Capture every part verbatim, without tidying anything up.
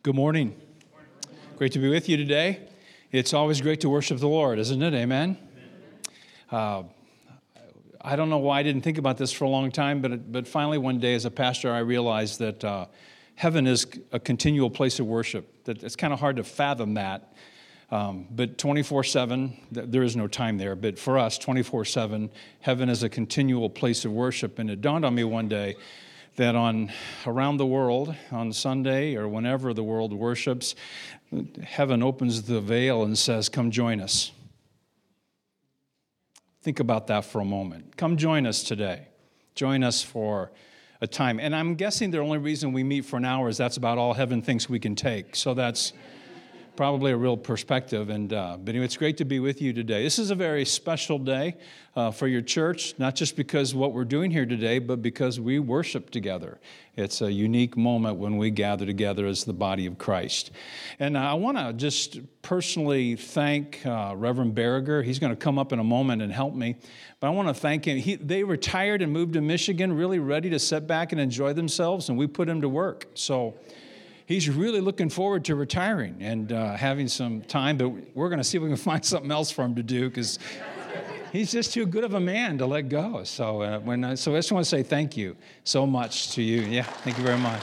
Good morning. Great to be with you today. It's always great to worship the Lord, isn't it? Amen? Uh, I don't know why I didn't think about this for a long time, but but finally one day as a pastor I realized that uh, heaven is a continual place of worship. That it's kind of hard to fathom that. Um, but twenty-four seven, there is no time there, but for us, twenty-four seven, heaven is a continual place of worship. And it dawned on me one day that on around the world, on Sunday or whenever the world worships, heaven opens the veil and says, come join us. Think about that for a moment. Come join us today. Join us for a time. And I'm guessing the only reason we meet for an hour is that's about all heaven thinks we can take. So that's probably a real perspective. And uh, but anyway, it's great to be with you today. This is a very special day uh, for your church, not just because of what we're doing here today, but because we worship together. It's a unique moment when we gather together as the body of Christ. And I want to just personally thank uh, Reverend Berger. He's going to come up in a moment and help me. But I want to thank him. He, they retired and moved to Michigan, really ready to sit back and enjoy themselves, and we put him to work. So he's really looking forward to retiring and uh, having some time, but we're going to see if we can find something else for him to do because he's just too good of a man to let go. So, uh, when I, so I just want to say thank you so much to you. Yeah, thank you very much.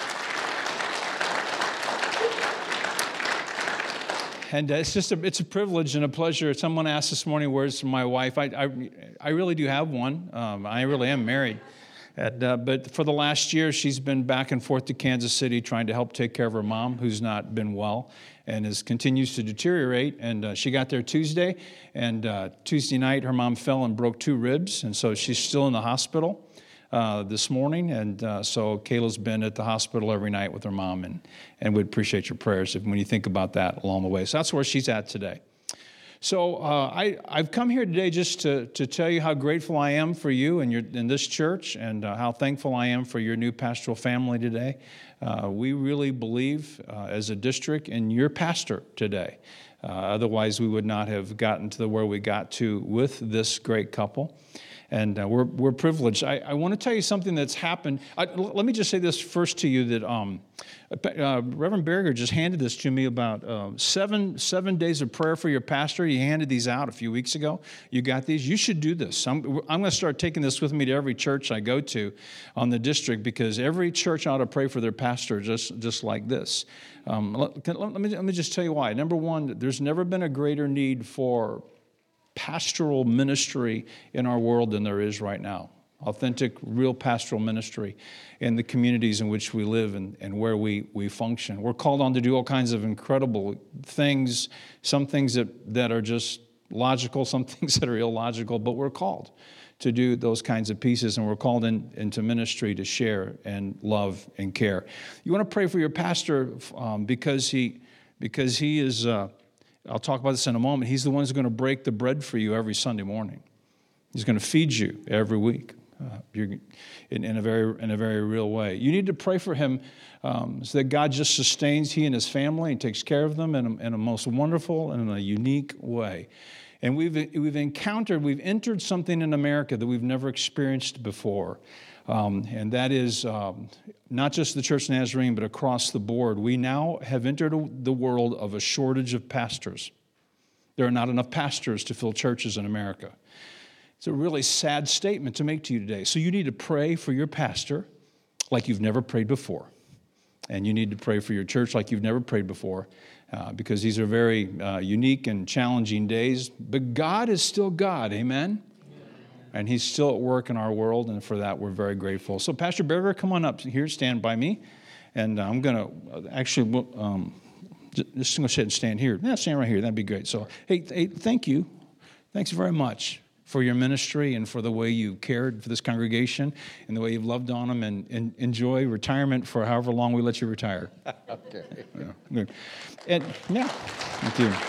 And uh, it's just a, it's a privilege and a pleasure. Someone asked this morning, where's my wife? I, I, I really do have one. Um, I really am married. And, uh, but for the last year, she's been back and forth to Kansas City trying to help take care of her mom, who's not been well and is continues to deteriorate. And uh, she got there Tuesday, and uh, Tuesday night, her mom fell and broke two ribs, and so she's still in the hospital uh, this morning. And uh, so Kayla's been at the hospital every night with her mom, and, and we'd appreciate your prayers if, when you think about that along the way. So that's where she's at today. So uh, I, I've come here today just to, to tell you how grateful I am for you and your, in this church, and uh, how thankful I am for your new pastoral family today. Uh, we really believe uh, as a district in your pastor today. Uh, otherwise, we would not have gotten to the where we got to with this great couple. And uh, we're we're privileged. I, I want to tell you something that's happened. I, l- let me just say this first to you that um, uh, Reverend Berger just handed this to me about uh, seven seven days of prayer for your pastor. He handed these out a few weeks ago. You got these. You should do this. I'm, I'm going to start taking this with me to every church I go to on the district, because every church ought to pray for their pastor just just like this. Um, let, let, me, let me just tell you why. Number one, there's never been a greater need for pastoral ministry in our world than there is right now. Authentic, real pastoral ministry in the communities in which we live and, and where we, we function. We're called on to do all kinds of incredible things, some things that, that are just logical, some things that are illogical, but we're called to do those kinds of pieces, and we're called in, into ministry to share and love and care. You want to pray for your pastor um, because he because he is, uh, I'll talk about this in a moment, he's the one who's going to break the bread for you every Sunday morning. He's going to feed you every week uh, you're, in, in, a very, in a very real way. You need to pray for him um, so that God just sustains he and his family and takes care of them in a, in a most wonderful and in a unique way. And we've we've encountered, we've entered something in America that we've never experienced before. Um, and that is um, not just the Church Nazarene, but across the board. We now have entered the world of a shortage of pastors. There are not enough pastors to fill churches in America. It's a really sad statement to make to you today. So you need to pray for your pastor like you've never prayed before. And you need to pray for your church like you've never prayed before, uh, because these are very uh, unique and challenging days. But God is still God, amen? And he's still at work in our world, and for that we're very grateful. So Pastor Berger, come on up here, stand by me. And I'm going to actually, um, just going to go ahead and stand here. Yeah, stand right here. That'd be great. So, hey, hey, thank you. Thanks very much for your ministry and for the way you cared for this congregation and the way you've loved on them, and, and enjoy retirement for however long we let you retire. Okay. Yeah, good. And, yeah, thank you.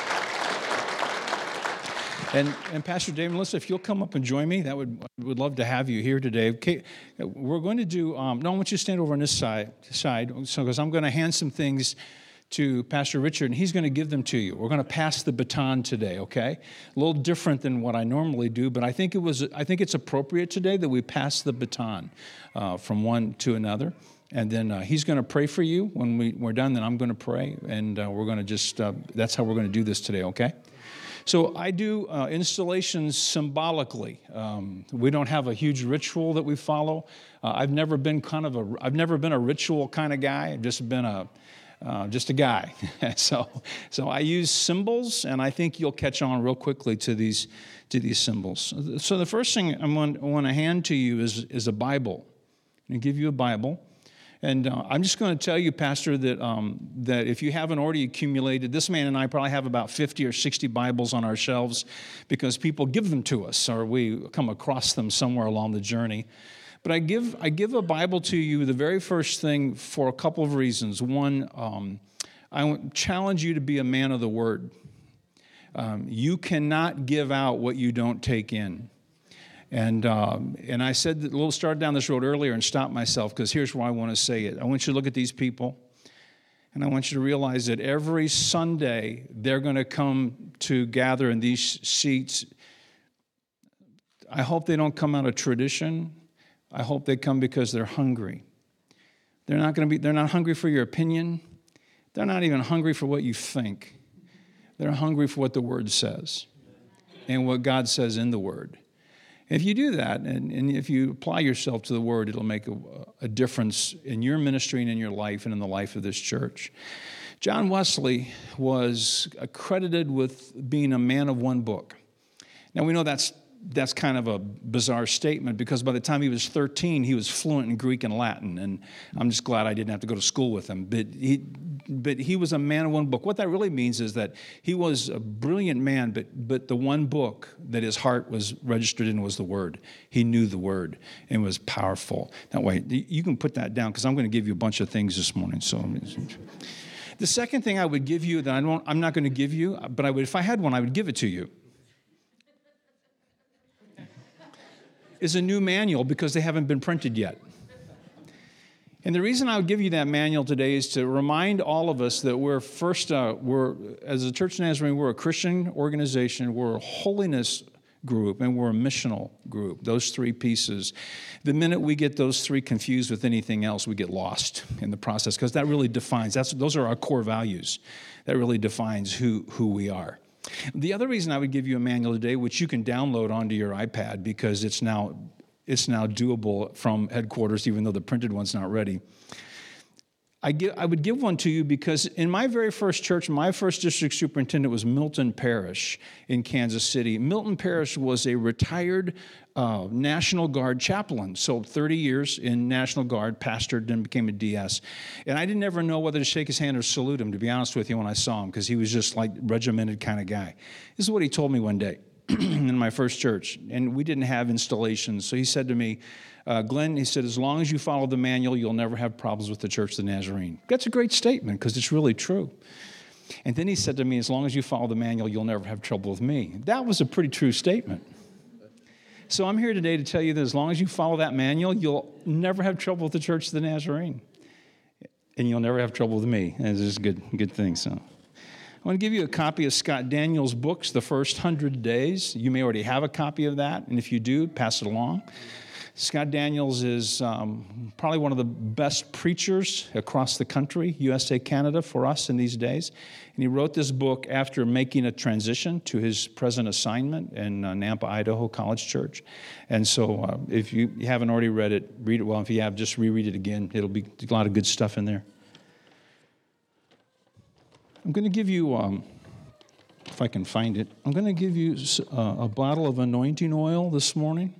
And, and Pastor Dave and Melissa, if you'll come up and join me, that would would love to have you here today. Okay, we're going to do, um, no, I want you to stand over on this side, side so because I'm going to hand some things to Pastor Richard, and he's going to give them to you. We're going to pass the baton today, okay? A little different than what I normally do, but I think it was. I think it's appropriate today that we pass the baton uh, from one to another. And then uh, he's going to pray for you. When we, we're done, then I'm going to pray. And uh, we're going to just, uh, that's how we're going to do this today, okay? So I do uh, installations symbolically. Um, we don't have a huge ritual that we follow. Uh, I've never been kind of a, I've never been a ritual kind of guy. I've just been a, uh, just a guy. so, so I use symbols, and I think you'll catch on real quickly to these, to these symbols. So the first thing I want, I want to hand to you is, is a Bible. I'm going to give you a Bible. And uh, I'm just going to tell you, Pastor, that um, that if you haven't already accumulated, this man and I probably have about fifty or sixty Bibles on our shelves because people give them to us or we come across them somewhere along the journey. But I give I give a Bible to you, the very first thing, for a couple of reasons. One, um, I challenge you to be a man of the Word. Um, you cannot give out what you don't take in. And um, and I said that we'll start down this road earlier and stop myself because here's why I want to say it. I want you to look at these people, and I want you to realize that every Sunday they're going to come to gather in these seats. I hope they don't come out of tradition. I hope they come because they're hungry. They're not going to be. They're not hungry for your opinion. They're not even hungry for what you think. They're hungry for what the Word says and what God says in the Word. If you do that, and, and if you apply yourself to the Word, it'll make a, a difference in your ministry and in your life and in the life of this church. John Wesley was accredited with being a man of one book. Now, we know that's that's kind of a bizarre statement because by the time he was thirteen, he was fluent in Greek and Latin, and I'm just glad I didn't have to go to school with him. But he, but he was a man of one book. What that really means is that he was a brilliant man, but but the one book that his heart was registered in was the Word. He knew the Word and was powerful. That way, you can put that down because I'm going to give you a bunch of things this morning. So. The second thing I would give you that I don't, I'm not going to give you, but I would, if I had one, I would give it to you, is a new manual because they haven't been printed yet. And the reason I would give you that manual today is to remind all of us that we're first, uh, we're as a Church of Nazarene, we're a Christian organization, we're a holiness group, and we're a missional group. Those three pieces. The minute we get those three confused with anything else, we get lost in the process because that really defines, that's, those are our core values. That really defines who, who we are. The other reason I would give you a manual today, which you can download onto your iPad because it's now it's now doable from headquarters, even though the printed one's not ready. I give I would give one to you because in my very first church, my first district superintendent was Milton Parrish in Kansas City. Milton Parrish was a retired uh, National Guard chaplain, so thirty years in National Guard, pastored, then became a D S. And I didn't ever know whether to shake his hand or salute him, to be honest with you, when I saw him, because he was just like regimented kind of guy. This is what he told me one day in my first church, and we didn't have installations. So he said to me, Uh, Glenn, he said, as long as you follow the manual, you'll never have problems with the Church of the Nazarene. That's a great statement because it's really true. And then he said to me, as long as you follow the manual, you'll never have trouble with me. That was a pretty true statement. So I'm here today to tell you that as long as you follow that manual, you'll never have trouble with the Church of the Nazarene. And you'll never have trouble with me. And this is a good, good thing. So I want to give you a copy of Scott Daniels' books, The First Hundred Days. You may already have a copy of that. And if you do, pass it along. Scott Daniels is um, probably one of the best preachers across the country, U S A, Canada, for us in these days. And he wrote this book after making a transition to his present assignment in uh, Nampa, Idaho College Church. And so uh, if you haven't already read it, read it well. If you have, just reread it again. It'll be a lot of good stuff in there. I'm going to give you, um, if I can find it, I'm going to give you uh, a bottle of anointing oil this morning.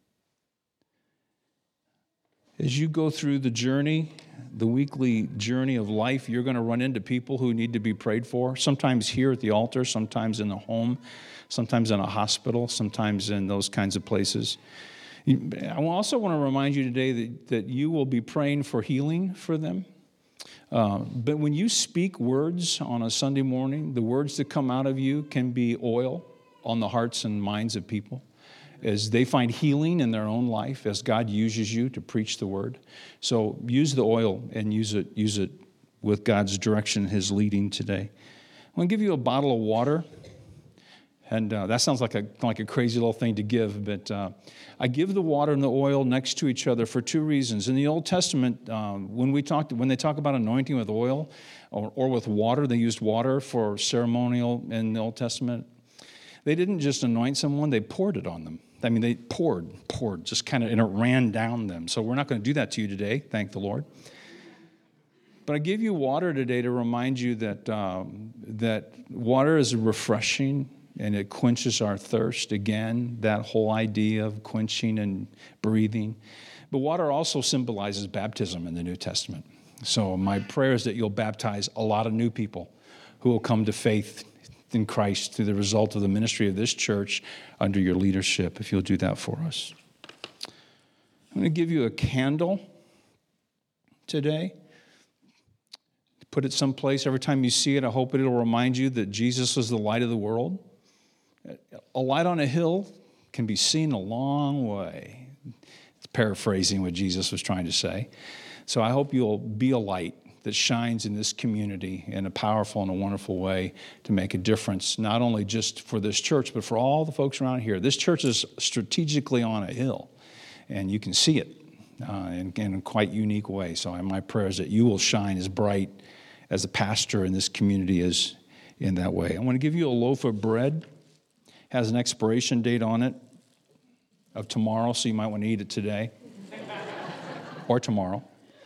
As you go through the journey, the weekly journey of life, you're going to run into people who need to be prayed for, sometimes here at the altar, sometimes in the home, sometimes in a hospital, sometimes in those kinds of places. I also want to remind you today that, that you will be praying for healing for them. Uh, but when you speak words on a Sunday morning, the words that come out of you can be oil on the hearts and minds of people, as they find healing in their own life, as God uses you to preach the word. So use the oil and use it, use it with God's direction, His leading today. I'm going to give you a bottle of water. And uh, that sounds like a like a crazy little thing to give, but uh, I give the water and the oil next to each other for two reasons. In the Old Testament, um, when we talked, when they talk about anointing with oil or, or with water, they used water for ceremonial in the Old Testament. They didn't just anoint someone; they poured it on them. I mean, they poured, poured, just kind of, and it ran down them. So we're not going to do that to you today, thank the Lord. But I give you water today to remind you that um, that water is refreshing and it quenches our thirst. Again, that whole idea of quenching and breathing. But water also symbolizes baptism in the New Testament. So my prayer is that you'll baptize a lot of new people who will come to faith in Christ through the result of the ministry of this church under your leadership, if you'll do that for us. I'm going to give you a candle today. Put it someplace. Every time you see it, I hope it'll remind you that Jesus was the light of the world. A light on a hill can be seen a long way. It's paraphrasing what Jesus was trying to say. So I hope you'll be a light that shines in this community in a powerful and a wonderful way to make a difference, not only just for this church, but for all the folks around here. This church is strategically on a hill, and you can see it uh, in, in a quite unique way. So my prayer is that you will shine as bright as a pastor in this community is in that way. I want to give you a loaf of bread. It has an expiration date on it of tomorrow, so you might want to eat it today or tomorrow.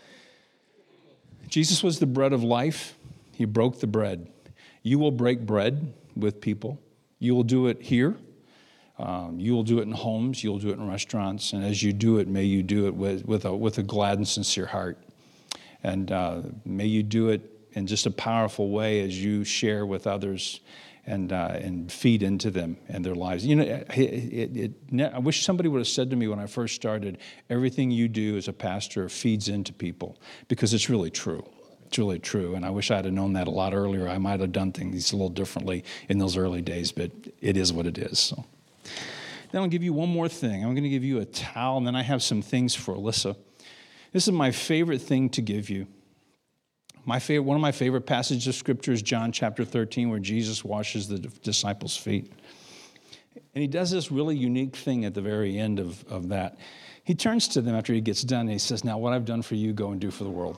Jesus was the bread of life. He broke the bread. You will break bread with people. You will do it here. Um, you will do it in homes. You'll do it in restaurants. And as you do it, may you do it with, with, a, with a glad and sincere heart. And uh, may you do it in just a powerful way as you share with others and uh, and feed into them and their lives. You know, it, it, it, I wish somebody would have said to me when I first started, everything you do as a pastor feeds into people, because it's really true. It's really true. And I wish I'd have known that a lot earlier. I might have done things a little differently in those early days, but it is what it is. So then I'll give you one more thing. I'm going to give you a towel, and then I have some things for Alyssa. This is my favorite thing to give you. My favorite, one of my favorite passages of Scripture is John chapter thirteen, where Jesus washes the disciples' feet. And he does this really unique thing at the very end of, of that. He turns to them after he gets done, and he says, now what I've done for you, go and do for the world.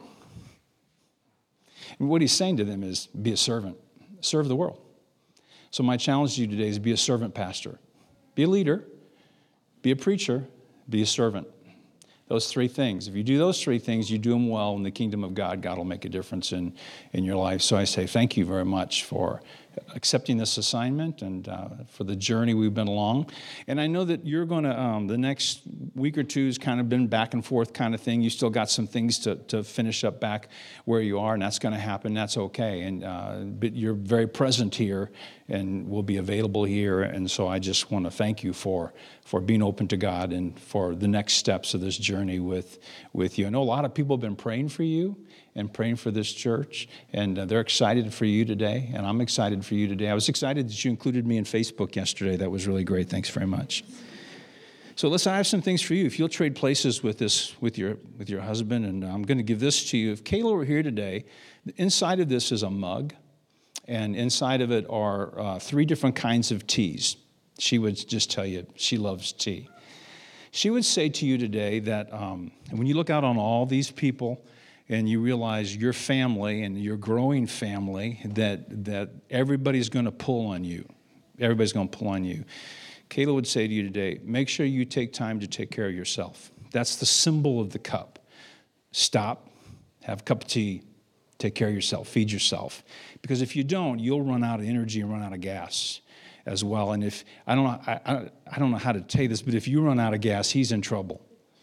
And what he's saying to them is, be a servant. Serve the world. So my challenge to you today is be a servant pastor. Be a leader. Be a preacher. Be a servant. Those three things. If you do those three things, you do them well in the kingdom of God. God will make a difference in, in your life. So I say thank you very much for accepting this assignment and uh, for the journey we've been along. And I know that you're going to, um, the next week or two has kind of been back and forth kind of thing. You still got some things to, to finish up back where you are, and that's going to happen. That's okay. And uh, but you're very present here and will be available here. And so I just want to thank you for for being open to God and for the next steps of this journey with, with you. I know a lot of people have been praying for you and praying for this church, and uh, they're excited for you today, and I'm excited for you today. I was excited that you included me in Facebook yesterday. That was really great. Thanks very much. So listen, I have some things for you. If you'll trade places with this, with your with your husband, and I'm going to give this to you. If Kayla were here today, inside of this is a mug, and inside of it are uh, three different kinds of teas. She would just tell you she loves tea. She would say to you today that um, when you look out on all these people and you realize your family and your growing family, that that everybody's going to pull on you. Everybody's going to pull on you. Kayla would say to you today, make sure you take time to take care of yourself. That's the symbol of the cup. Stop, have a cup of tea, take care of yourself, feed yourself. Because if you don't, you'll run out of energy and run out of gas as well. And if, I don't know, I, I, I don't know how to tell you this, but if you run out of gas, he's in trouble.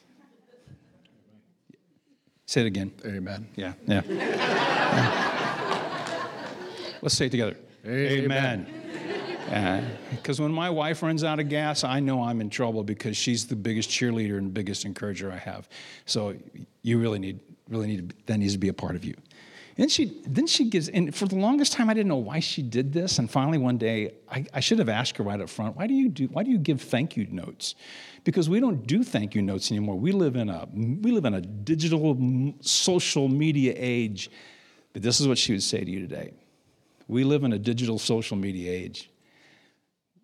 Say it again. Amen. Yeah, yeah. yeah. Let's say it together. Amen. Because uh, when my wife runs out of gas, I know I'm in trouble because she's the biggest cheerleader and biggest encourager I have. So you really need, really need, to, that needs to be a part of you. And she, then she gives, and for the longest time, I didn't know why she did this. And finally, one day, I, I should have asked her right up front, why do you do, why do you give thank you notes? Because we don't do thank you notes anymore. We live in a, we live in a digital social media age. But this is what she would say to you today. We live in a digital social media age.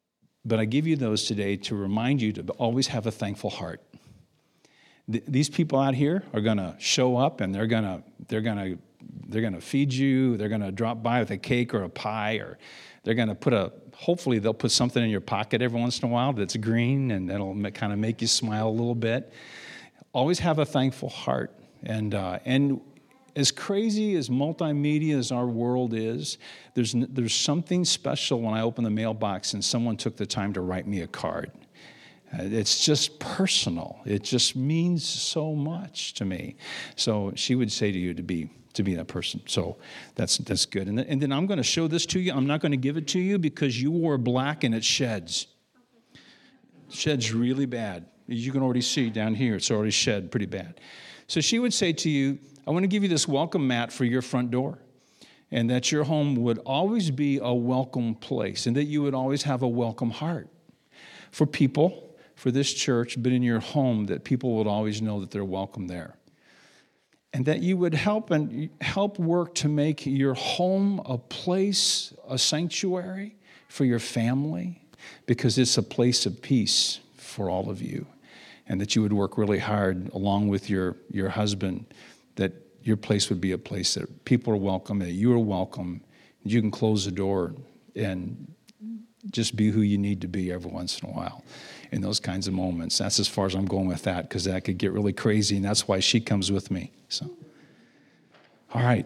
But I give you those today to remind you to always have a thankful heart. Th- these people out here are going to show up, and they're going to they're going to they're going to feed you. They're going to drop by with a cake or a pie, or they're going to put a. Hopefully, they'll put something in your pocket every once in a while that's green, and that'll kind of make you smile a little bit. Always have a thankful heart, and uh, and. As crazy as multimedia as our world is, there's there's something special when I open the mailbox and someone took the time to write me a card. Uh, it's just personal. It just means so much to me. So she would say to you to be to be that person. So that's that's good. And, th- and then I'm going to show this to you. I'm not going to give it to you because you wore black and it sheds. It sheds really bad. As you can already see down here, it's already shed pretty bad. So she would say to you, I want to give you this welcome mat for your front door, and that your home would always be a welcome place, and that you would always have a welcome heart for people, for this church, but in your home, that people would always know that they're welcome there. And that you would help and help work to make your home a place, a sanctuary for your family, because it's a place of peace for all of you. And that you would work really hard along with your, your husband, that your place would be a place that people are welcome, that you are welcome. You can close the door and just be who you need to be every once in a while in those kinds of moments. That's as far as I'm going with that, because that could get really crazy, and that's why she comes with me. So, all right.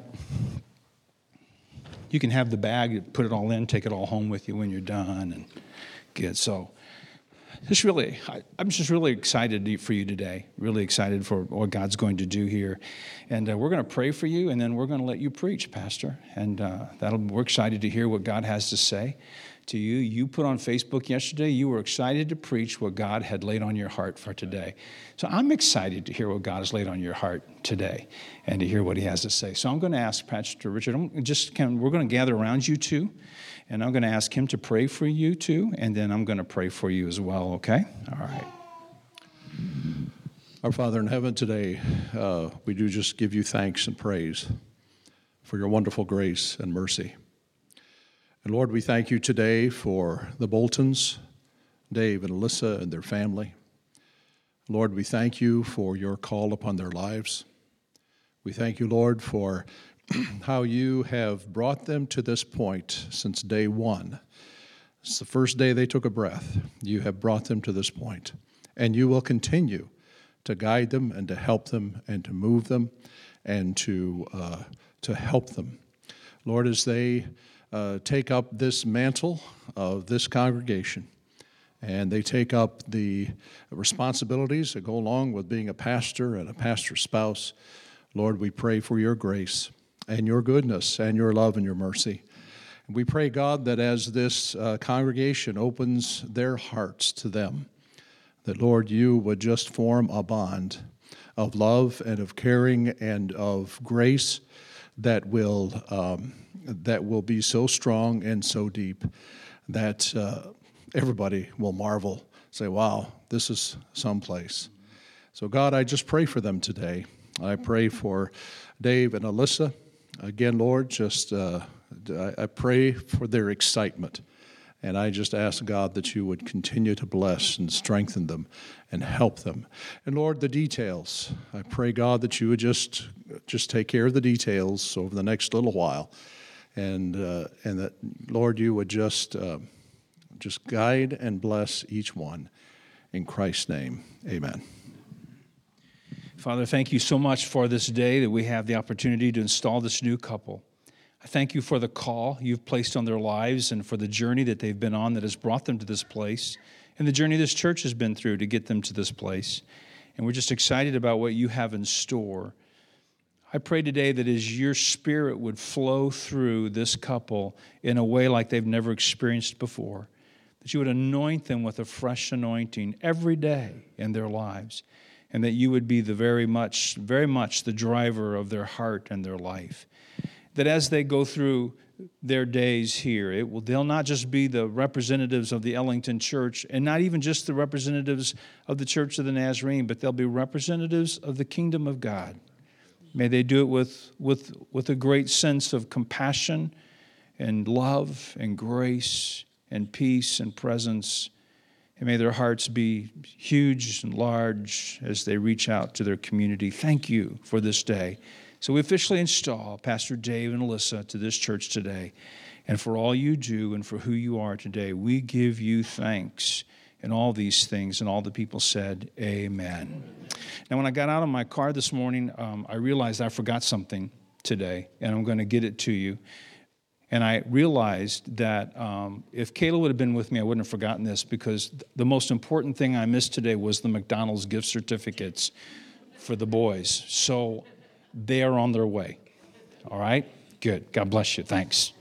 You can have the bag, put it all in, take it all home with you when you're done, and good. So, Just really, I, I'm just really excited for you today, really excited for what God's going to do here. And uh, we're going to pray for you, and then we're going to let you preach, Pastor. And uh, that'll, we're excited to hear what God has to say to you. You put on Facebook yesterday, you were excited to preach what God had laid on your heart for today. So I'm excited to hear what God has laid on your heart today and to hear what he has to say. So I'm going to ask Pastor Richard, I'm just can, we're going to gather around you two. And I'm going to ask him to pray for you too, and then I'm going to pray for you as well, okay? All right. Our Father in heaven, today uh, we do just give you thanks and praise for your wonderful grace and mercy. And Lord, we thank you today for the Boltons, Dave and Alyssa and their family. Lord, we thank you for your call upon their lives. We thank you, Lord, for how you have brought them to this point since day one. It's the first day they took a breath. You have brought them to this point, and you will continue to guide them and to help them and to move them and to uh, to help them. Lord, as they uh, take up this mantle of this congregation, and they take up the responsibilities that go along with being a pastor and a pastor's spouse, Lord, we pray for your grace and your goodness and your love and your mercy. And we pray, God, that as this uh, congregation opens their hearts to them, that, Lord, you would just form a bond of love and of caring and of grace that will um, that will be so strong and so deep that uh, everybody will marvel, say, wow, this is someplace. So, God, I just pray for them today. I pray for Dave and Alyssa. Again, Lord, just uh, I pray for their excitement. And I just ask, God, that you would continue to bless and strengthen them and help them. And, Lord, the details. I pray, God, that you would just just take care of the details over the next little while. And uh, and that, Lord, you would just, uh, just guide and bless each one. In Christ's name, amen. Father, thank you so much for this day that we have the opportunity to install this new couple. I thank you for the call you've placed on their lives and for the journey that they've been on that has brought them to this place, and the journey this church has been through to get them to this place. And we're just excited about what you have in store. I pray today that as your spirit would flow through this couple in a way like they've never experienced before, that you would anoint them with a fresh anointing every day in their lives, and that you would be the very much, very much the driver of their heart and their life. That as they go through their days here, it will, they'll not just be the representatives of the Ellington Church, and not even just the representatives of the Church of the Nazarene, but they'll be representatives of the kingdom of God. May they do it with, with, with a great sense of compassion and love and grace and peace and presence. And may their hearts be huge and large as they reach out to their community. Thank you for this day. So we officially install Pastor Dave and Alyssa to this church today. And for all you do and for who you are today, we give you thanks in all these things. And all the people said, amen. Now, when I got out of my car this morning, um, I realized I forgot something today, and I'm going to get it to you. And I realized that um, if Kayla would have been with me, I wouldn't have forgotten this, because the most important thing I missed today was the McDonald's gift certificates for the boys. So they are on their way. All right? Good. God bless you. Thanks.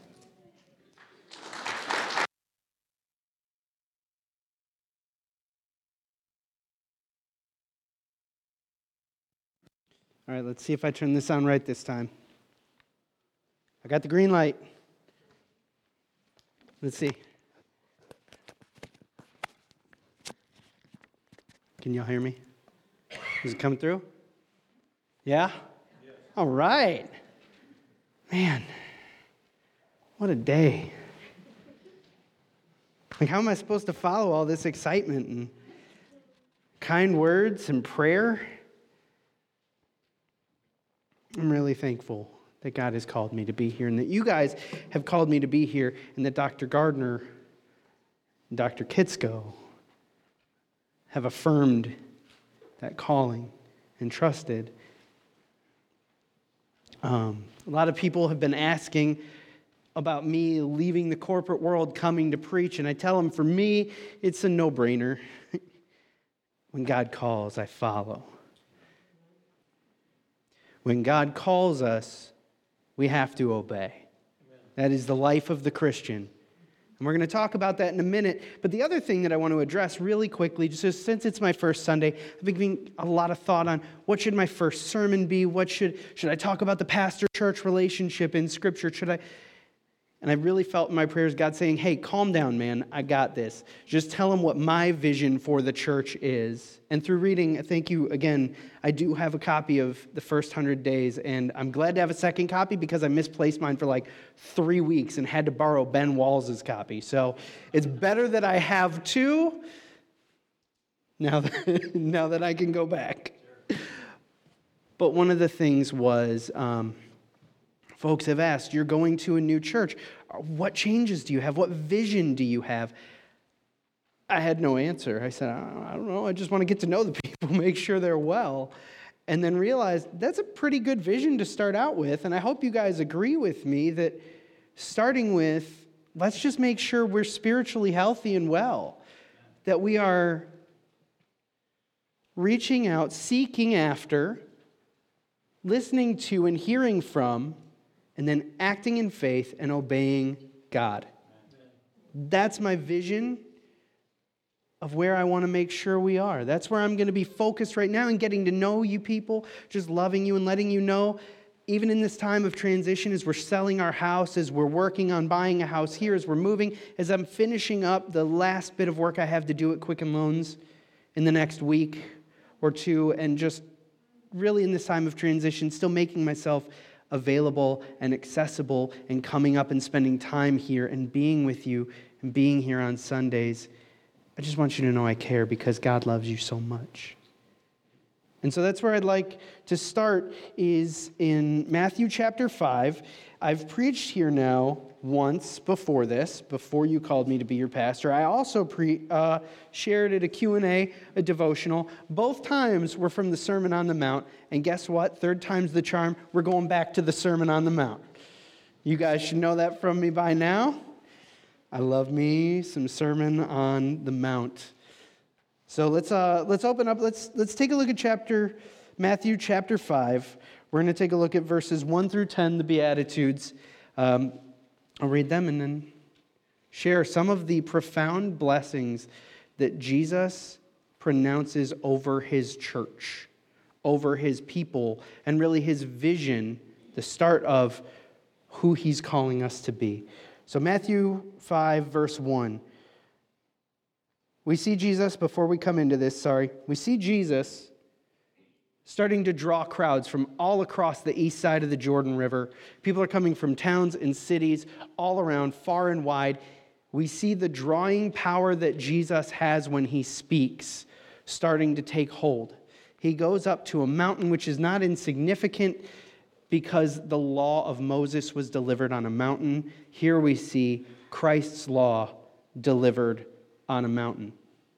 All right, let's see if I turn this on right this time. I got the green light. Let's see. Can y'all hear me? Is it coming through? Yeah? Yes. All right. Man, what a day. Like, how am I supposed to follow all this excitement and kind words and prayer? I'm really thankful that God has called me to be here and that you guys have called me to be here and that Doctor Gardner and Doctor Kitsko have affirmed that calling and trusted. Um, a lot of people have been asking about me leaving the corporate world, coming to preach, and I tell them, for me, it's a no-brainer. When God calls, I follow. When God calls us, we have to obey. Amen. That is the life of the Christian. And we're going to talk about that in a minute. But the other thing that I want to address really quickly, just since it's my first Sunday, I've been giving a lot of thought on what should my first sermon be? What should, should I talk about the pastor-church relationship in Scripture? Should I... And I really felt in my prayers God saying, hey, calm down, man. I got this. Just tell him what my vision for the church is. And through reading, thank you again, I do have a copy of The First Hundred Days, and I'm glad to have a second copy because I misplaced mine for like three weeks and had to borrow Ben Walls' copy. So it's better that I have two now that, now that I can go back. But one of the things was... Um, Folks have asked, you're going to a new church. What changes do you have? What vision do you have? I had no answer. I said, I don't know. I just want to get to know the people, make sure they're well. And then realized that's a pretty good vision to start out with. And I hope you guys agree with me that starting with, let's just make sure we're spiritually healthy and well. That we are reaching out, seeking after, listening to and hearing from, and then acting in faith and obeying God. That's my vision of where I want to make sure we are. That's where I'm going to be focused right now and getting to know you people, just loving you and letting you know, even in this time of transition, as we're selling our house, as we're working on buying a house here, as we're moving, as I'm finishing up the last bit of work I have to do at Quicken Loans in the next week or two, and just really in this time of transition, still making myself available and accessible and coming up and spending time here and being with you and being here on Sundays. I just want you to know I care because God loves you so much. And so that's where I'd like to start is in Matthew chapter five. I've preached here now once before this, before you called me to be your pastor. I also pre, uh, shared at a Q and A, a devotional. Both times were from the Sermon on the Mount. And guess what? Third time's the charm. We're going back to the Sermon on the Mount. You guys should know that from me by now. I love me some Sermon on the Mount. So let's uh, let's open up. Let's let's take a look at chapter Matthew chapter five. We're going to take a look at verses one through ten, the Beatitudes. Um, I'll read them and then share some of the profound blessings that Jesus pronounces over his church, over his people, and really his vision, the start of who he's calling us to be. So Matthew five, verse one. We see Jesus, before we come into this, sorry, we see Jesus starting to draw crowds from all across the east side of the Jordan River. People are coming from towns and cities all around, far and wide. We see the drawing power that Jesus has when he speaks starting to take hold. He goes up to a mountain which is not insignificant because the law of Moses was delivered on a mountain. Here we see Christ's law delivered on a mountain.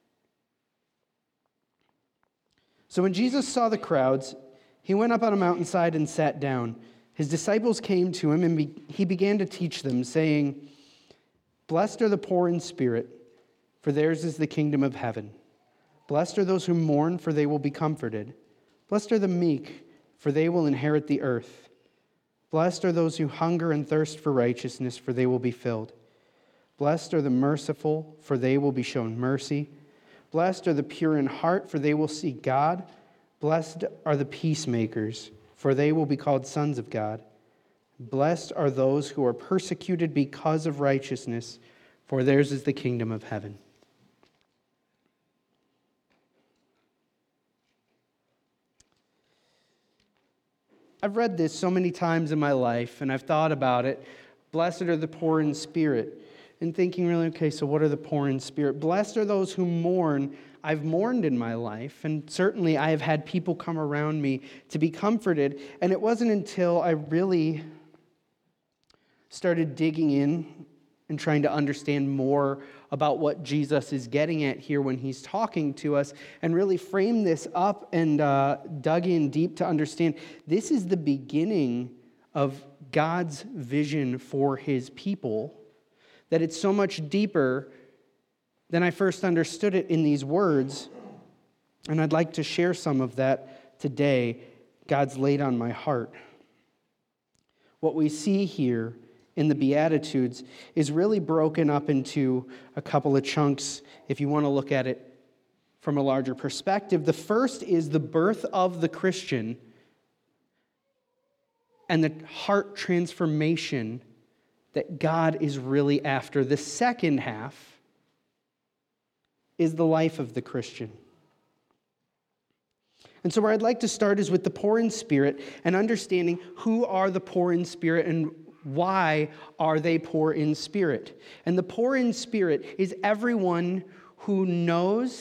So when Jesus saw the crowds, he went up on a mountainside and sat down. His disciples came to him, and be- he began to teach them, saying, "Blessed are the poor in spirit, for theirs is the kingdom of heaven. Blessed are those who mourn, for they will be comforted. Blessed are the meek, for they will inherit the earth. Blessed are those who hunger and thirst for righteousness, for they will be filled. Blessed are the merciful, for they will be shown mercy. Blessed are the pure in heart, for they will see God. Blessed are the peacemakers, for they will be called sons of God. Blessed are those who are persecuted because of righteousness, for theirs is the kingdom of heaven." I've read this so many times in my life, and I've thought about it. Blessed are the poor in spirit. And thinking really, okay, so what are the poor in spirit? Blessed are those who mourn. I've mourned in my life, and certainly I have had people come around me to be comforted. And it wasn't until I really started digging in and trying to understand more about what Jesus is getting at here when he's talking to us, and really frame this up and uh, dug in deep to understand this is the beginning of God's vision for his people, that it's so much deeper than I first understood it in these words. And I'd like to share some of that today. God's laid on my heart. What we see here in the Beatitudes is really broken up into a couple of chunks if you want to look at it from a larger perspective. The first is the birth of the Christian and the heart transformation that God is really after. The second half is the life of the Christian. And so where I'd like to start is with the poor in spirit and understanding who are the poor in spirit and why are they poor in spirit. And the poor in spirit is everyone who knows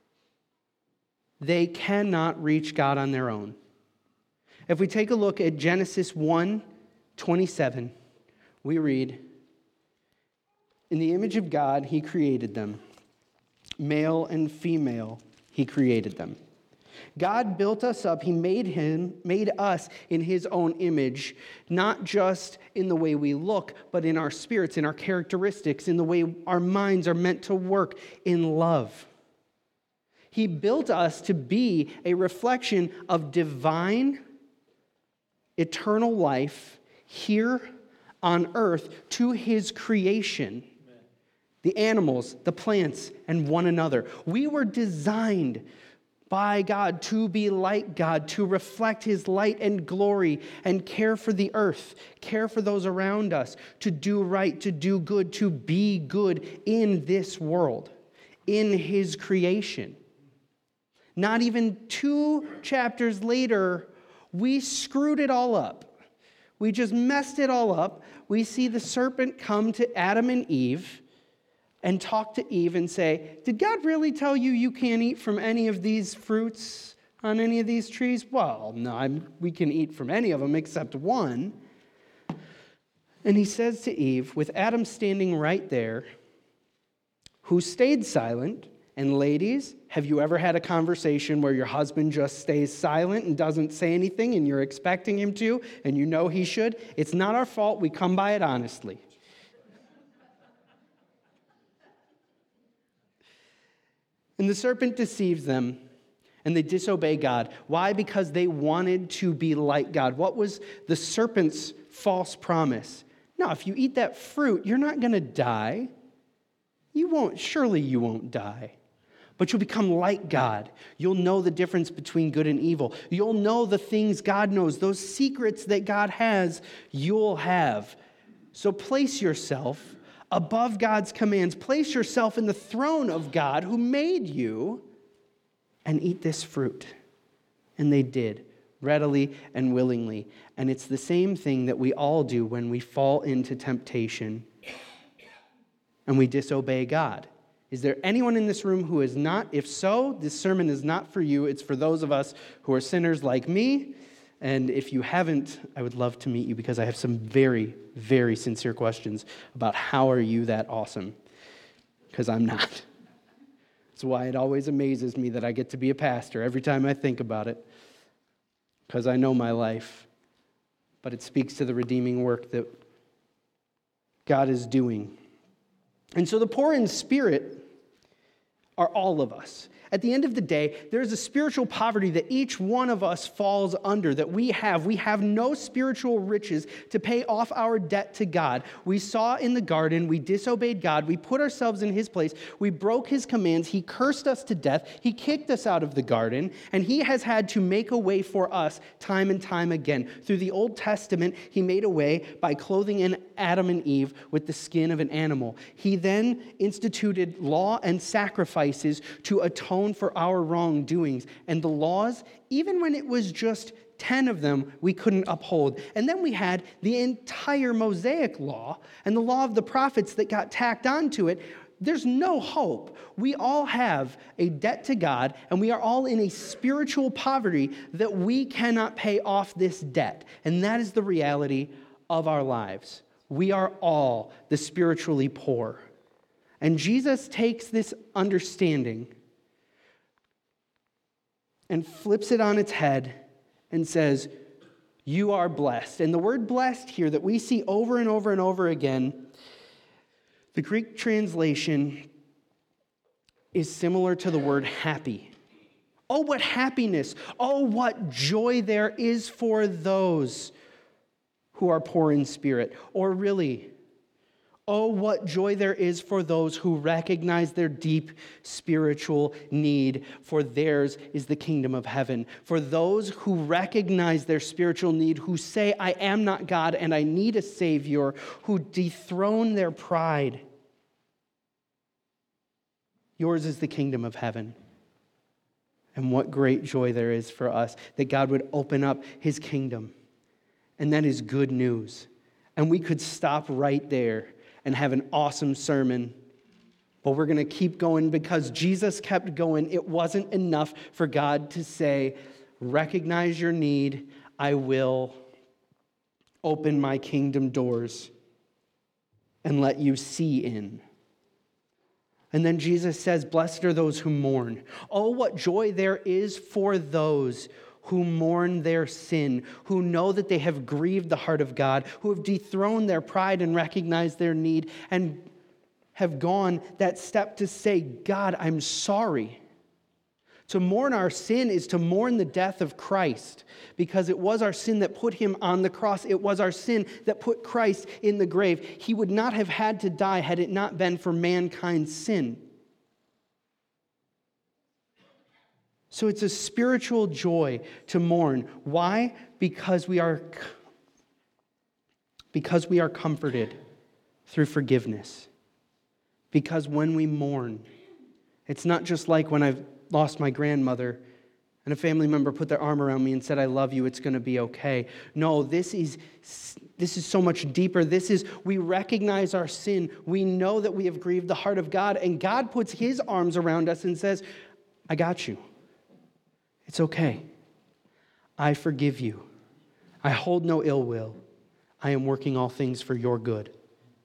they cannot reach God on their own. If we take a look at Genesis one twenty-seven, we read, "In the image of God, he created them. Male and female, he created them." God built us up. He made him, made us in his own image, not just in the way we look, but in our spirits, in our characteristics, in the way our minds are meant to work in love. He built us to be a reflection of divine, eternal life here on earth to his creation. Amen. The animals, the plants, and one another. We were designed by God to be like God, to reflect his light and glory and care for the earth, care for those around us, to do right, to do good, to be good in this world, in his creation. Not even two chapters later, we screwed it all up. We just messed it all up. We see the serpent come to Adam and Eve and talk to Eve and say, "Did God really tell you you can't eat from any of these fruits on any of these trees?" "Well, no, I'm, we can eat from any of them except one." And he says to Eve, with Adam standing right there, who stayed silent. And ladies, have you ever had a conversation where your husband just stays silent and doesn't say anything and you're expecting him to and you know he should? It's not our fault. We come by it honestly. And the serpent deceives them and they disobey God. Why? Because they wanted to be like God. What was the serpent's false promise? No, if you eat that fruit, you're not going to die. You won't, surely you won't die. But you'll become like God. You'll know the difference between good and evil. You'll know the things God knows. Those secrets that God has, you'll have. So place yourself above God's commands. Place yourself in the throne of God who made you and eat this fruit. And they did, readily and willingly. And it's the same thing that we all do when we fall into temptation. and we disobey God. Is there anyone in this room who is not? If so, this sermon is not for you. It's for those of us who are sinners like me. And if you haven't, I would love to meet you because I have some very, very sincere questions about how are you that awesome? Because I'm not. That's why it always amazes me that I get to be a pastor every time I think about it. Because I know my life. But it speaks to the redeeming work that God is doing. And so the poor in spirit are all of us. At the end of the day, there's a spiritual poverty that each one of us falls under, that we have. We have no spiritual riches to pay off our debt to God. We saw in the garden, we disobeyed God. We put ourselves in his place. We broke his commands. He cursed us to death. He kicked us out of the garden. And he has had to make a way for us time and time again. Through the Old Testament, he made a way by clothing in Adam and Eve with the skin of an animal. He then instituted law and sacrifices to atone for our wrongdoings. And the laws, even when it was just ten of them, we couldn't uphold. And then we had the entire Mosaic law and the law of the prophets that got tacked onto it. There's no hope. We all have a debt to God, and we are all in a spiritual poverty that we cannot pay off this debt. And that is the reality of our lives. We are all the spiritually poor. And Jesus takes this understanding and flips it on its head and says, you are blessed. And the word blessed here that we see over and over and over again, the Greek translation is similar to the word happy. Oh, what happiness. Oh, what joy there is for those who are poor in spirit. Or really, oh, what joy there is for those who recognize their deep spiritual need, for theirs is the kingdom of heaven. For those who recognize their spiritual need, who say, I am not God and I need a Savior, who dethrone their pride, yours is the kingdom of heaven. And what great joy there is for us that God would open up his kingdom. And that is good news. And we could stop right there and have an awesome sermon. But we're going to keep going because Jesus kept going. It wasn't enough for God to say, recognize your need. I will open my kingdom doors and let you see in. And then Jesus says, blessed are those who mourn. Oh, what joy there is for those who mourn their sin, who know that they have grieved the heart of God, who have dethroned their pride and recognized their need, and have gone that step to say, God, I'm sorry. To mourn our sin is to mourn the death of Christ, because it was our sin that put him on the cross. It was our sin that put Christ in the grave. He would not have had to die had it not been for mankind's sin. So it's a spiritual joy to mourn. Why? Because we are, because we are comforted through forgiveness. Because when we mourn, it's not just like when I've lost my grandmother and a family member put their arm around me and said, I love you, it's going to be okay. No, this is this is so much deeper. This is, we recognize our sin. We know that we have grieved the heart of God, and God puts his arms around us and says, I got you. It's okay. I forgive you. I hold no ill will. I am working all things for your good.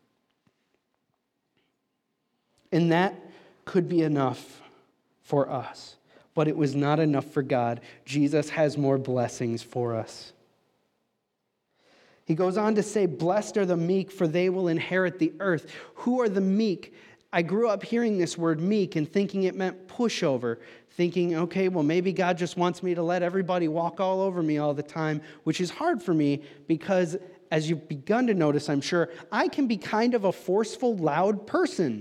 And that could be enough for us. But it was not enough for God. Jesus has more blessings for us. He goes on to say, blessed are the meek, for they will inherit the earth. Who are the meek? I grew up hearing this word meek and thinking it meant pushover, thinking, okay, well, maybe God just wants me to let everybody walk all over me all the time, which is hard for me because, as you've begun to notice, I'm sure, I can be kind of a forceful, loud person.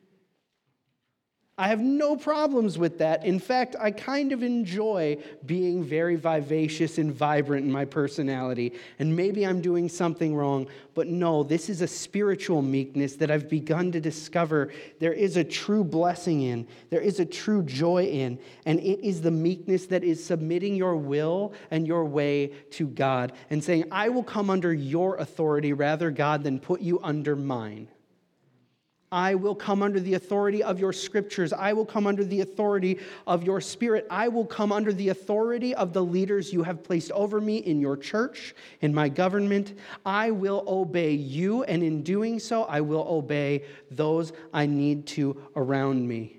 I have no problems with that. In fact, I kind of enjoy being very vivacious and vibrant in my personality. And maybe I'm doing something wrong, but no, this is a spiritual meekness that I've begun to discover there is a true blessing in. There is a true joy in. And it is the meekness that is submitting your will and your way to God and saying, I will come under your authority rather, God, than put you under mine. I will come under the authority of your scriptures. I will come under the authority of your spirit. I will come under the authority of the leaders you have placed over me in your church, in my government. I will obey you, and in doing so, I will obey those I need to around me.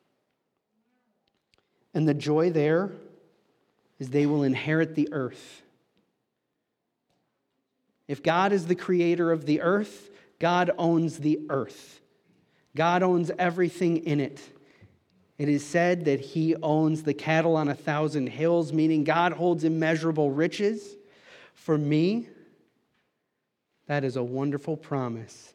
And the joy there is they will inherit the earth. If God is the creator of the earth, God owns the earth. God owns everything in it. It is said that he owns the cattle on a thousand hills, meaning God holds immeasurable riches. For me, that is a wonderful promise.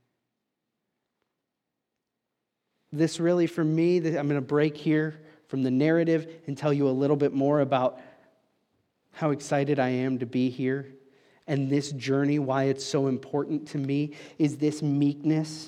This really, for me, I'm going to break here from the narrative and tell you a little bit more about how excited I am to be here. And this journey, why it's so important to me, is this meekness.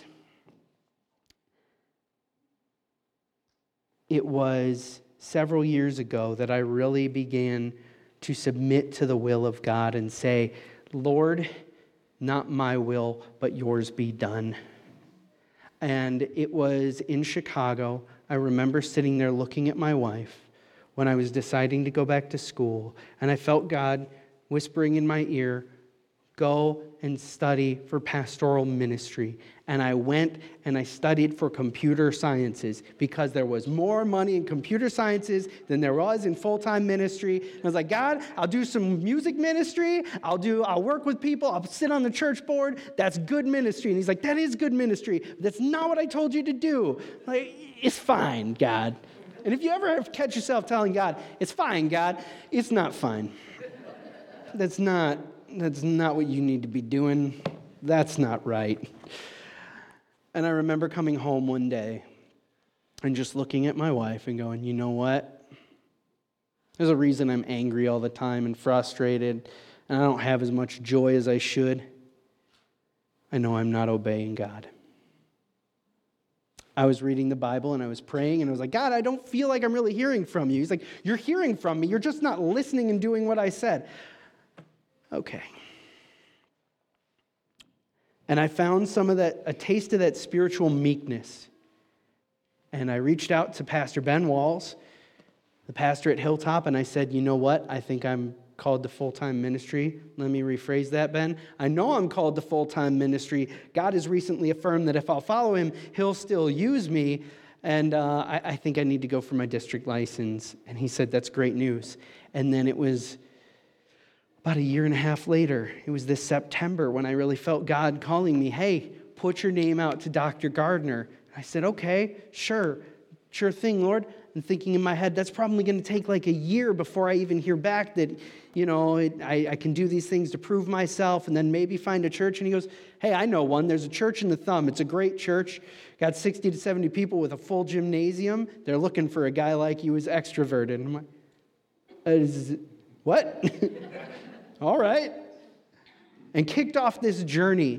It was several years ago that I really began to submit to the will of God and say, Lord, not my will, but yours be done. And it was in Chicago. I remember sitting there looking at my wife when I was deciding to go back to school, and I felt God whispering in my ear, go and study for pastoral ministry. And I went and I studied for computer sciences because there was more money in computer sciences than there was in full-time ministry. And I was like, God, I'll do some music ministry. I'll do, I'll work with people. I'll sit on the church board. That's good ministry. And he's like, that is good ministry. But that's not what I told you to do. Like, it's fine, God. And if you ever catch yourself telling God, it's fine, God, it's not fine. That's not That's not what you need to be doing. That's not right. And I remember coming home one day and just looking at my wife and going, you know what? There's a reason I'm angry all the time and frustrated, and I don't have as much joy as I should. I know I'm not obeying God. I was reading the Bible and I was praying and I was like, God, I don't feel like I'm really hearing from you. He's like, you're hearing from me. You're just not listening and doing what I said. Okay. And I found some of that, a taste of that spiritual meekness. And I reached out to Pastor Ben Walls, the pastor at Hilltop, and I said, you know what? I think I'm called to full-time ministry. Let me rephrase that, Ben. I know I'm called to full-time ministry. God has recently affirmed that if I'll follow him, he'll still use me. And uh, I, I think I need to go for my district license. And he said, that's great news. And then it was about a year and a half later, it was this September when I really felt God calling me, hey, put your name out to Doctor Gardner. I said, okay, sure, sure thing, Lord. And thinking in my head, that's probably going to take like a year before I even hear back that, you know, it, I, I can do these things to prove myself and then maybe find a church. And he goes, hey, I know one. There's a church in the Thumb. It's a great church. Got sixty to seventy people with a full gymnasium. They're looking for a guy like you who's extroverted. And I'm like, uh, is, what? All right. And kicked off this journey.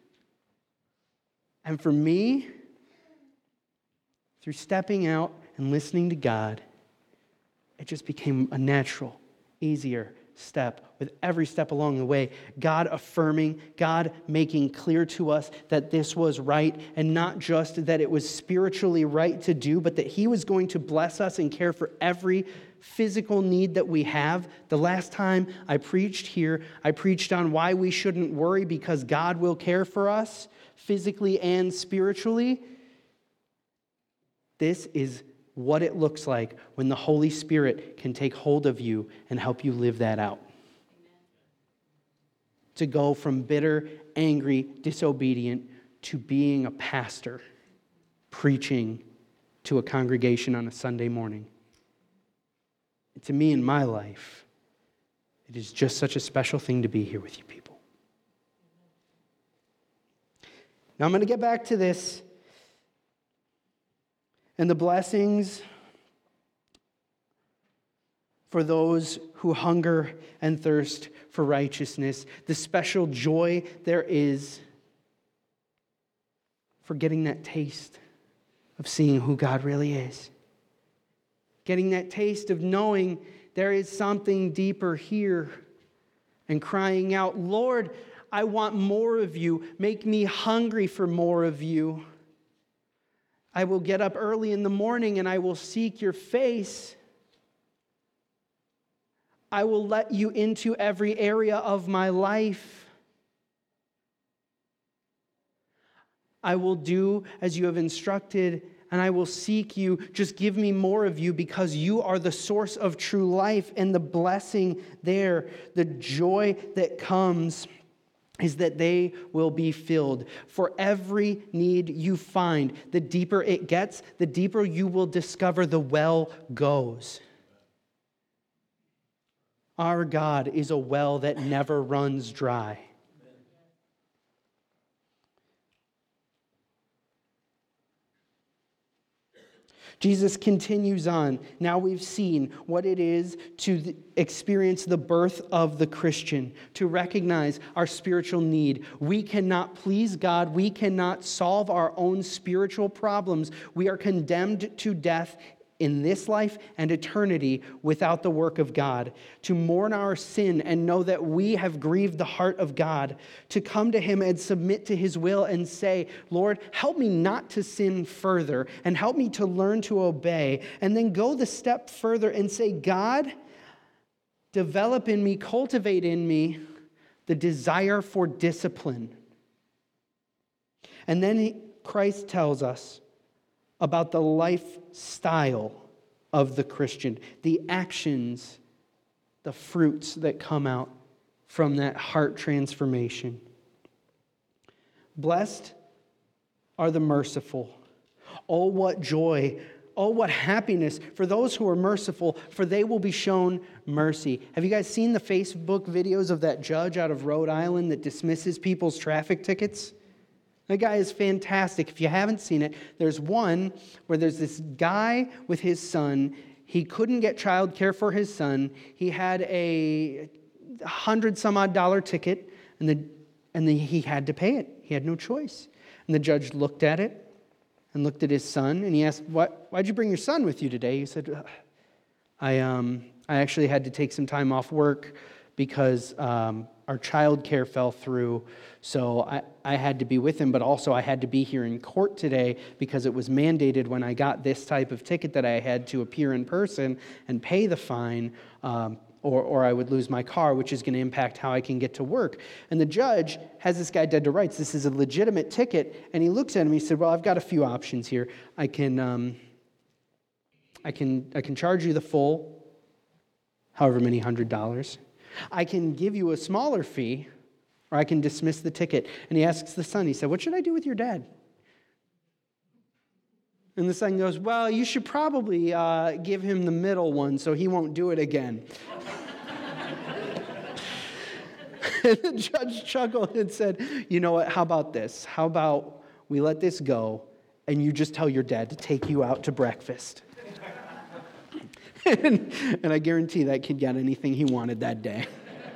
And for me, through stepping out and listening to God, it just became a natural, easier step with every step along the way. God affirming, God making clear to us that this was right, and not just that it was spiritually right to do, but that he was going to bless us and care for every physical need that we have. The last time I preached here, I preached on why we shouldn't worry because God will care for us physically and spiritually. This is what it looks like when the Holy Spirit can take hold of you and help you live that out. Amen. To go from bitter, angry, disobedient to being a pastor, preaching to a congregation on a Sunday morning. To me, in my life, it is just such a special thing to be here with you people. Now I'm going to get back to this and the blessings for those who hunger and thirst for righteousness, the special joy there is for getting that taste of seeing who God really is. Getting that taste of knowing there is something deeper here and crying out, Lord, I want more of you. Make me hungry for more of you. I will get up early in the morning and I will seek your face. I will let you into every area of my life. I will do as you have instructed, and I will seek you. Just give me more of you, because you are the source of true life and the blessing there. The joy that comes is that they will be filled. For every need you find, the deeper it gets, the deeper you will discover the well goes. Our God is a well that never runs dry. Jesus continues on. Now we've seen what it is to experience the birth of the Christian, to recognize our spiritual need. We cannot please God. We cannot solve our own spiritual problems. We are condemned to death in this life and eternity without the work of God, to mourn our sin and know that we have grieved the heart of God, to come to Him and submit to His will and say, Lord, help me not to sin further and help me to learn to obey, and then go the step further and say, God, develop in me, cultivate in me the desire for discipline. And then he, Christ tells us about the lifestyle of the Christian, the actions, the fruits that come out from that heart transformation. Blessed are the merciful. Oh, what joy. Oh, what happiness for those who are merciful, for they will be shown mercy. Have you guys seen the Facebook videos of that judge out of Rhode Island that dismisses people's traffic tickets? That guy is fantastic. If you haven't seen it, there's one where there's this guy with his son. He couldn't get childcare for his son. He had a hundred some odd dollar ticket, and the and the, he had to pay it. He had no choice. And the judge looked at it and looked at his son, and he asked, "What? Why'd you bring your son with you today?" He said, "I um I actually had to take some time off work because um, our childcare fell through. So I, I had to be with him, but also I had to be here in court today because it was mandated when I got this type of ticket that I had to appear in person and pay the fine, um, or, or I would lose my car, which is going to impact how I can get to work." And the judge has this guy dead to rights. This is a legitimate ticket. And he looks at him, he said, "Well, I've got a few options here. I can, um, I can, I can charge you the full, however many hundred dollars. I can give you a smaller fee, or I can dismiss the ticket." And he asks the son, he said, "What should I do with your dad?" And the son goes, "Well, you should probably uh, give him the middle one so he won't do it again." And the judge chuckled and said, "You know what, how about this? How about we let this go and you just tell your dad to take you out to breakfast?" and, and I guarantee that kid got anything he wanted that day.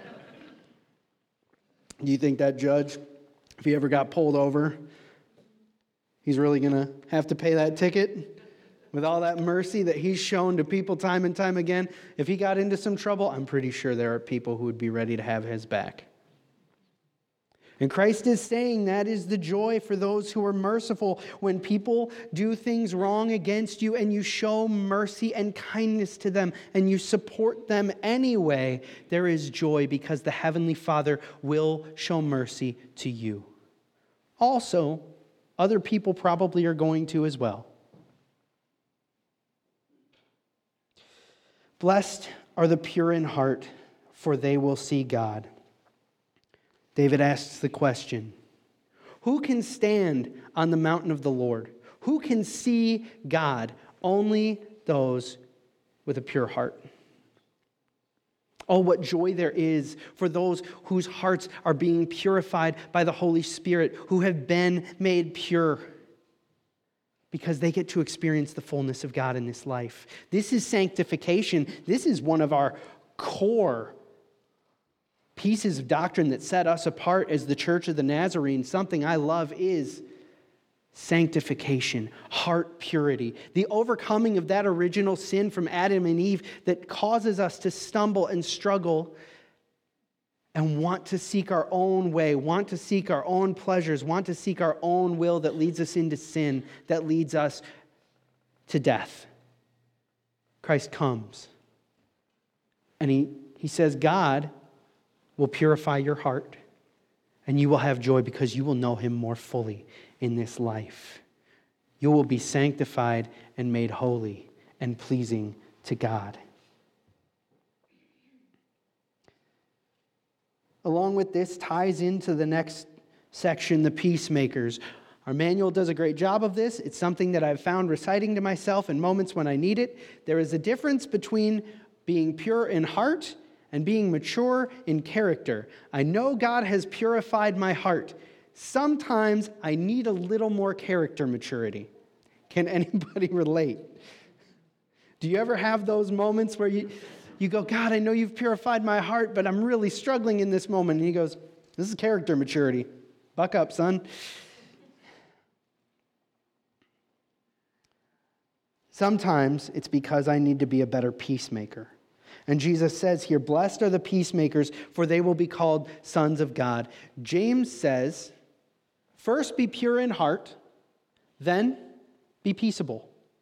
Do you think that judge, if he ever got pulled over, he's really going to have to pay that ticket? With all that mercy that he's shown to people time and time again, if he got into some trouble, I'm pretty sure there are people who would be ready to have his back. And Christ is saying that is the joy for those who are merciful. When people do things wrong against you and you show mercy and kindness to them and you support them anyway, there is joy because the Heavenly Father will show mercy to you. Also, other people probably are going to as well. Blessed are the pure in heart, for they will see God. David asks the question, who can stand on the mountain of the Lord? Who can see God? Only those with a pure heart. Oh, what joy there is for those whose hearts are being purified by the Holy Spirit, who have been made pure, because they get to experience the fullness of God in this life. This is sanctification. This is one of our core pieces of doctrine that set us apart as the Church of the Nazarene. Something I love is sanctification, heart purity, the overcoming of that original sin from Adam and Eve that causes us to stumble and struggle and want to seek our own way, want to seek our own pleasures, want to seek our own will that leads us into sin, that leads us to death. Christ comes. And he, he says, God will purify your heart, and you will have joy because you will know him more fully in this life. You will be sanctified and made holy and pleasing to God. Along with this ties into the next section, the peacemakers. Our manual does a great job of this. It's something that I've found reciting to myself in moments when I need it. There is a difference between being pure in heart and being mature in character. I know God has purified my heart. Sometimes I need a little more character maturity. Can anybody relate? Do you ever have those moments where you, you go, God, I know you've purified my heart, but I'm really struggling in this moment? And he goes, this is character maturity. Buck up, son. Sometimes it's because I need to be a better peacemaker. And Jesus says here, blessed are the peacemakers, for they will be called sons of God. James says, first be pure in heart, then be peaceable.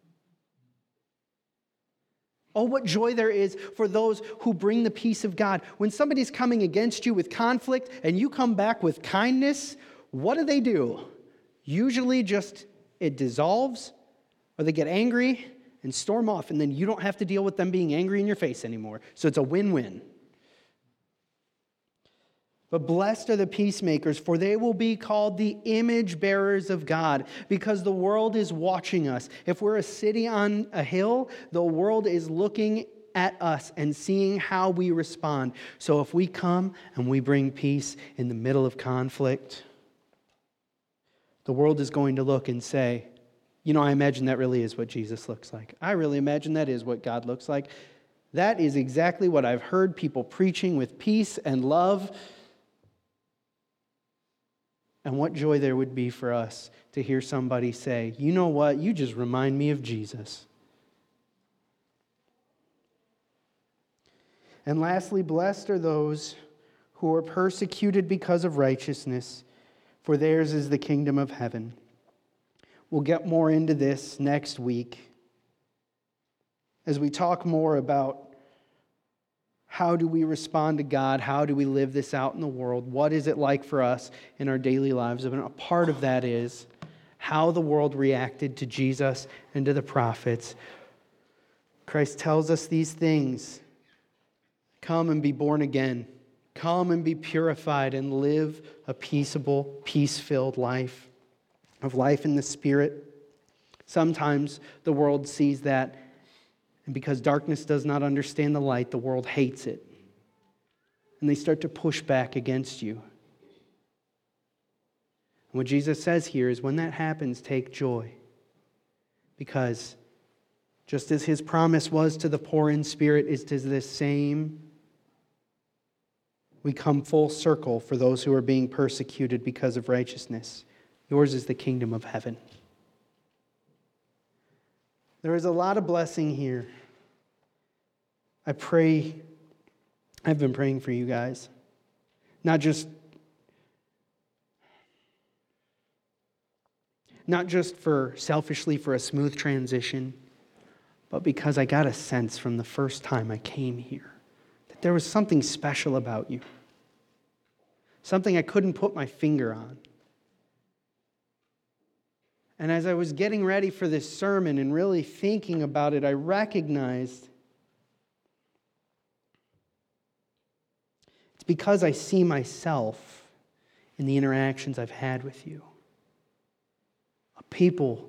Oh, what joy there is for those who bring the peace of God. When somebody's coming against you with conflict and you come back with kindness, what do they do? Usually just it dissolves, or they get angry and storm off, and then you don't have to deal with them being angry in your face anymore. So it's a win-win. But blessed are the peacemakers, for they will be called the image bearers of God, because the world is watching us. If we're a city on a hill, the world is looking at us and seeing how we respond. So if we come and we bring peace in the middle of conflict, the world is going to look and say, you know, I imagine that really is what Jesus looks like. I really imagine that is what God looks like. That is exactly what I've heard people preaching with peace and love. And what joy there would be for us to hear somebody say, you know what, you just remind me of Jesus. And lastly, blessed are those who are persecuted because of righteousness, for theirs is the kingdom of heaven. We'll get more into this next week as we talk more about how do we respond to God, how do we live this out in the world, what is it like for us in our daily lives. And a part of that is how the world reacted to Jesus and to the prophets. Christ tells us these things. Come and be born again. Come and be purified and live a peaceable, peace-filled life, of life in the Spirit. Sometimes the world sees that, and because darkness does not understand the light, the world hates it. And they start to push back against you. And what Jesus says here is when that happens, take joy. Because just as his promise was to the poor in spirit, is to the same. We come full circle for those who are being persecuted because of righteousness. Yours is the kingdom of heaven. There is a lot of blessing here. I pray, I've been praying for you guys. Not just, not just for selfishly for a smooth transition, but because I got a sense from the first time I came here that there was something special about you. Something I couldn't put my finger on. And as I was getting ready for this sermon and really thinking about it, I recognized it's because I see myself in the interactions I've had with you. A people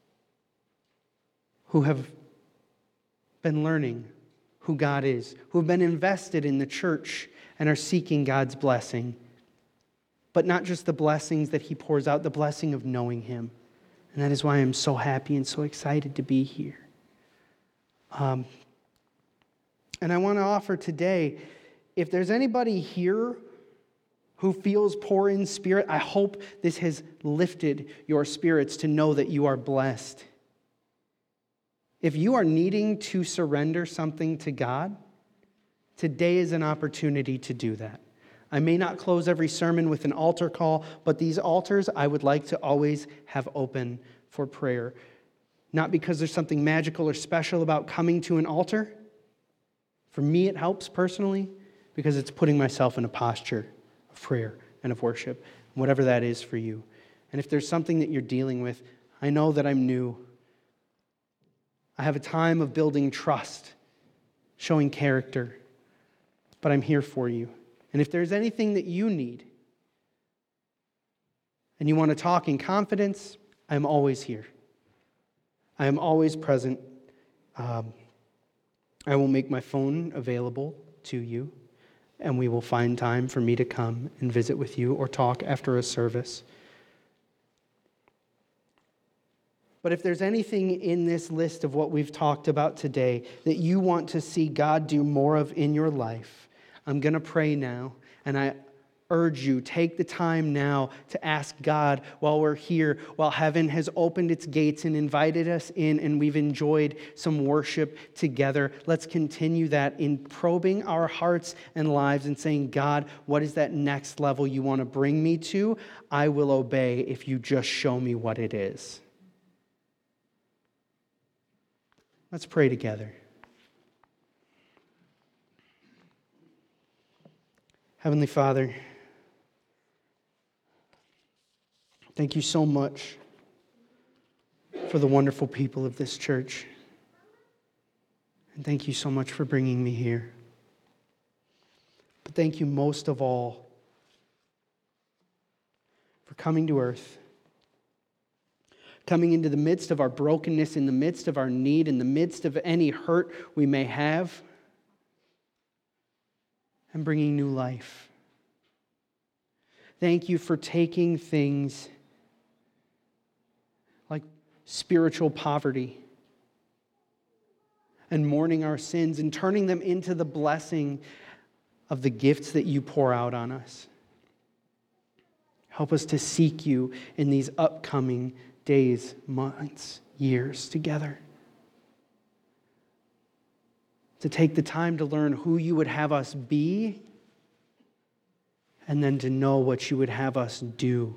who have been learning who God is, who have been invested in the church and are seeking God's blessing. But not just the blessings that he pours out, the blessing of knowing him. And that is why I'm so happy and so excited to be here. Um, and I want to offer today, if there's anybody here who feels poor in spirit, I hope this has lifted your spirits to know that you are blessed. If you are needing to surrender something to God, today is an opportunity to do that. I may not close every sermon with an altar call, but these altars I would like to always have open for prayer. Not because there's something magical or special about coming to an altar. For me, it helps personally because it's putting myself in a posture of prayer and of worship, whatever that is for you. And if there's something that you're dealing with, I know that I'm new. I have a time of building trust, showing character, but I'm here for you. And if there's anything that you need and you want to talk in confidence, I'm always here. I am always present. Um, I will make my phone available to you, and we will find time for me to come and visit with you or talk after a service. But if there's anything in this list of what we've talked about today that you want to see God do more of in your life, I'm going to pray now, and I urge you, take the time now to ask God while we're here, while heaven has opened its gates and invited us in, and we've enjoyed some worship together. Let's continue that in probing our hearts and lives and saying, God, what is that next level you want to bring me to? I will obey if you just show me what it is. Let's pray together. Heavenly Father, thank you so much for the wonderful people of this church. And thank you so much for bringing me here. But thank you most of all for coming to earth, coming into the midst of our brokenness, in the midst of our need, in the midst of any hurt we may have, and bringing new life. Thank you for taking things like spiritual poverty and mourning our sins and turning them into the blessing of the gifts that you pour out on us. Help us to seek you in these upcoming days, months, years together. To take the time to learn who you would have us be, and then to know what you would have us do.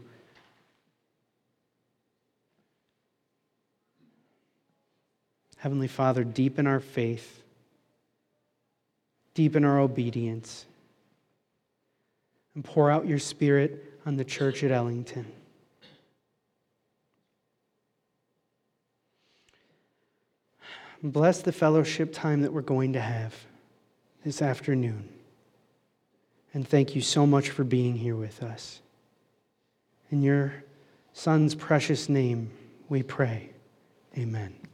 Heavenly Father, deepen our faith, deepen our obedience, and pour out your Spirit on the church at Ellington. Bless the fellowship time that we're going to have this afternoon. And thank you so much for being here with us. In your Son's precious name we pray. Amen.